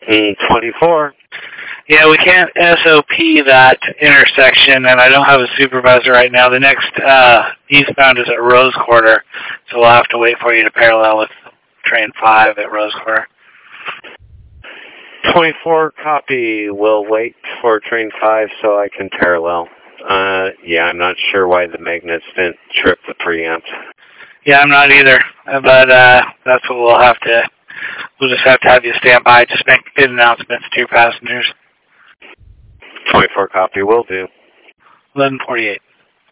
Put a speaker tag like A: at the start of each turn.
A: 24.
B: Yeah, we can't SOP that intersection, and I don't have a supervisor right now. The next eastbound is at Rose Quarter, so we'll have to wait for you to parallel with train 5 at Rose Quarter.
A: 24, copy. We'll wait for train 5 so I can parallel. Yeah, I'm not sure why the magnets didn't trip the preamp.
B: Yeah, I'm not either, but that's what we'll just have to have you stand by. Just make good announcements to your passengers.
A: 24, copy. Will do.
B: 11:48.